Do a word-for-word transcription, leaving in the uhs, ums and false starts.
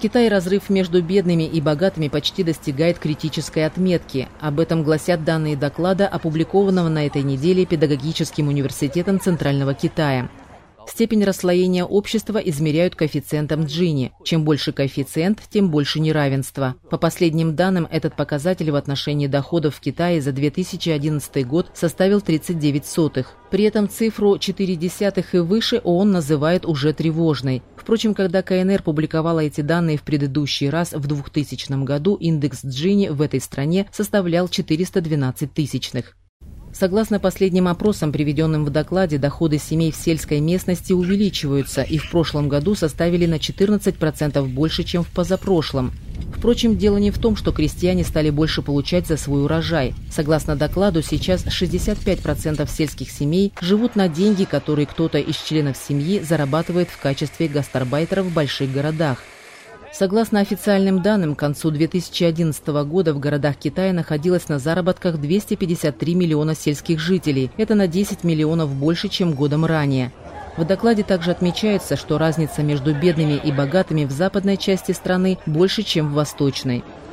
Китае разрыв между бедными и богатыми почти достигает критической отметки. Об этом гласят данные доклада, опубликованного на этой неделе Педагогическим университетом Центрального Китая. Степень расслоения общества измеряют коэффициентом Джини. Чем больше коэффициент, тем больше неравенство. По последним данным, этот показатель в отношении доходов в Китае за две тысячи одиннадцатый год составил тридцать девять сотых. При этом цифру четыре десятых и выше ООН называет уже тревожной. Впрочем, когда КНР публиковала эти данные в предыдущий раз, в двухтысячном году, индекс Джини в этой стране составлял четыреста двенадцать тысячных. Согласно последним опросам, приведенным в докладе, доходы семей в сельской местности увеличиваются и в прошлом году составили на четырнадцать процентов больше, чем в позапрошлом. Впрочем, дело не в том, что крестьяне стали больше получать за свой урожай. Согласно докладу, сейчас шестьдесят пять процентов сельских семей живут на деньги, которые кто-то из членов семьи зарабатывает в качестве гастарбайтеров в больших городах. Согласно официальным данным, к концу две тысячи одиннадцатого года в городах Китая находилось на заработках двести пятьдесят три миллиона сельских жителей. Это на десять миллионов больше, чем годом ранее. В докладе также отмечается, что разница между бедными и богатыми в западной части страны больше, чем в восточной.